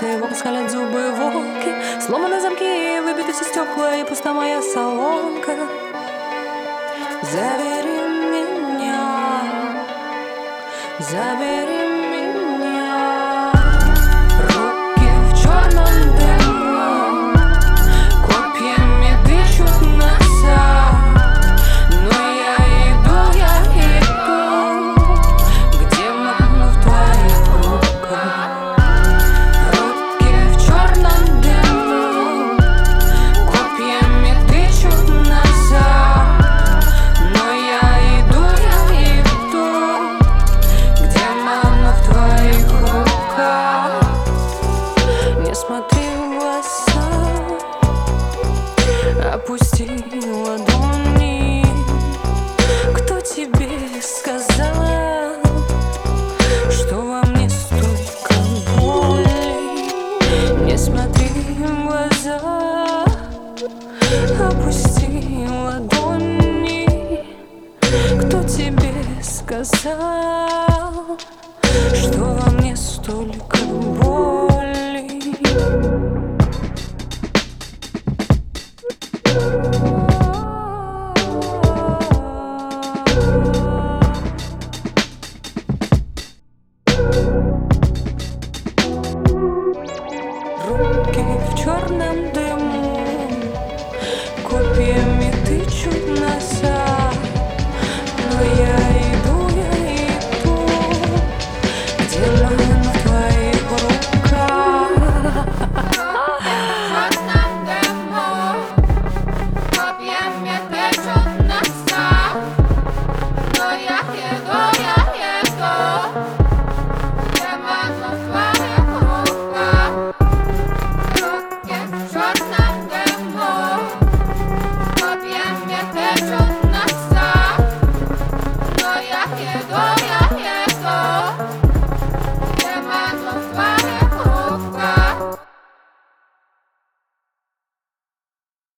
сердце его скалят зубы волки. Сломаны замки, выбиты все стекла, и пуста моя солонка. Забери меня, забери меня. Руки в черном дыму копьями тычут назад, но я иду к демону в твоих руках. Руки в черном дыму копьями тычут назад, но я иду к демону в твоих руках. Не смотри в глаза, опусти ладони. Кто тебе сказал, что во мне столько боли? Не смотри в глаза, опусти ладони. Кто тебе сказал, что во мне столько